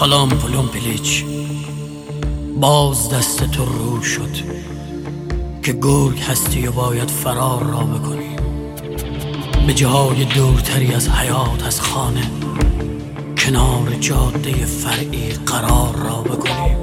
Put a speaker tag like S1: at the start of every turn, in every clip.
S1: پلم پلیچ، باز دست تو رو شد که گرگ هستی و باید فرار را بکنیم، به جای دورتری از حیات، از خانه، کنار جاده فرعی قرار را بکنیم.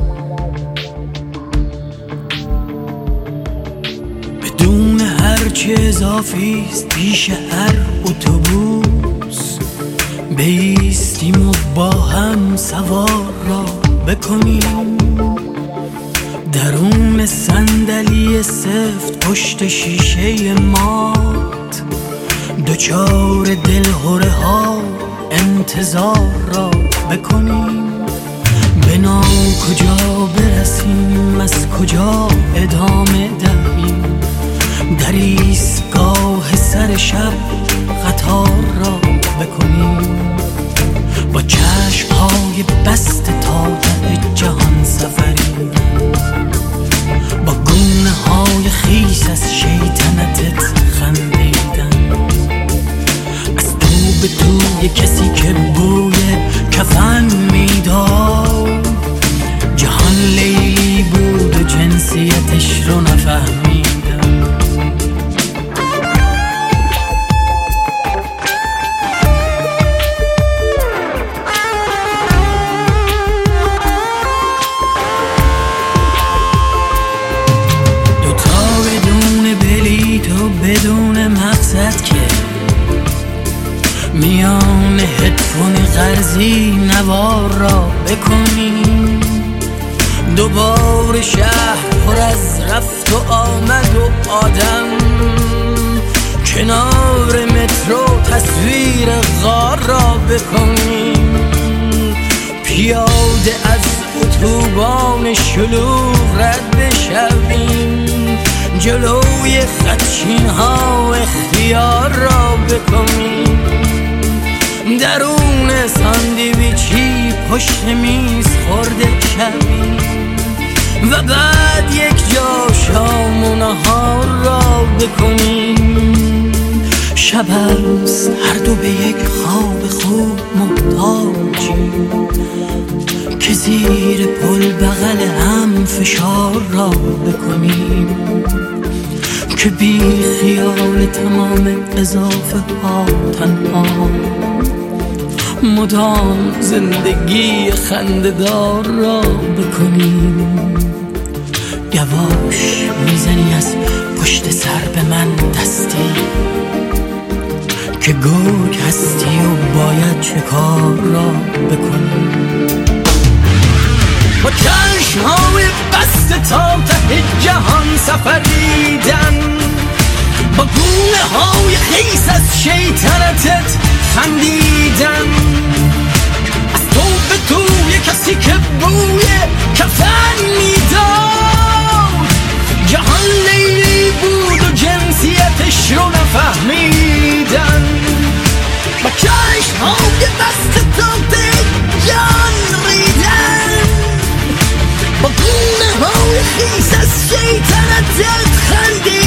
S1: بدون هرچه اضافیست پیش هر اتوبوس بایستیم و با هم سوار را بکنیم. درون صندلی سفت پشت شیشه مات دچار دلهره ها انتظار را بکنیم. بنا کجا برسیم، از کجا ادامه دهیم، در ایستگاه سر شب قطار را بکنیم. با چشم‌های بسته تا ته جهان سفری، با گونه‌های خیس از شیطنتت خندیدن، از تو به توی کسی که بوی کفن میداد. جهان لیلی بود و جنسیتش رو نفهمیدم. بدون مقصد که میان هدفون قرضی نوار را بکنیم. دوباره شهر پر از رفت و آمد و آدم، کنار مترو تصویر غار را بکنیم. پیاده از اتوبان شلوغ رد بشویم، جلوی خدشین ها اختیار را بکنیم. درون ساندویچی پشت میز خورده شویم و بعد یک جا شام و نهار را بکنیم. شب است هر دو به یک خواب خوب محتاجیم که زیر پل بغل هم فشار را بکنیم، که بی خیال تمام اضافه ها تنها مدام زندگی خنده‌دار را بکنیم. گواش میزنی از پشت سر به من دستی که گرگ هستی و باید چه کار را بکنیم. با چشم‌های بسته تا ته جهان سفریدن، با گونه‌های خیس از شیطنتت خندیدن، از تو به توی کسی که بوی کفن میداد. جهان لیلی بود و جنسیتش رو نفهمیدن. با چشم‌های بسته تا ته جهان ریدن، با گونه های خیس از شیطنتت خندیدن.